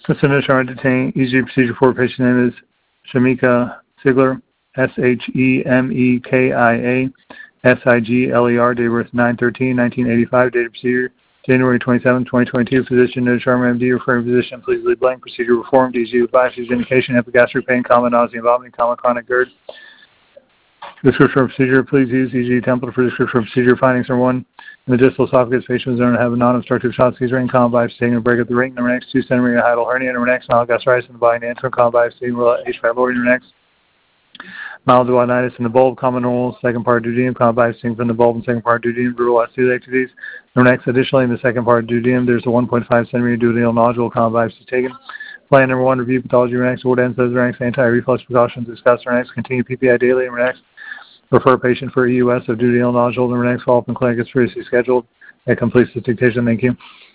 Listener Sharma detained. ECG procedure for patient name is Shamika Sigler, Shemeka Sigler, date of birth 9/13/1985, date of procedure January 27, 2022. Physician Noj Sharma, MD, referring physician, please leave blank. Procedure performed. ECG with biopsies, indication, epigastric pain, nausea and vomiting, chronic GERD. Description of procedure, please use ECG template for description of procedure. Findings are 1. In the distal esophagus, patient was known to have a non-obstructive shot-sees ring, common biopsy taking a break at the ring. Number next, 2 centimeter hiatal hernia. Number next, mild gastritis in the body, antrum, common biopsy, H. pylori. Number next, mild duodenitis in the bulb, common normal, second part duodenum, common biopsy from the bulb and second part duodenum, brutal celiac disease. Number next, additionally, in the second part duodenum, there's a 1.5 centimeter duodenal nodule, common biopsy taken. Plan number 1, review pathology. Number next, what ends says next, anti-reflux precautions discussed. Number next, continue PPI daily. Number next, refer patient for EUS of duodenal nodule. Number next, follow-up in clinic is previously scheduled. That completes the dictation. Thank you.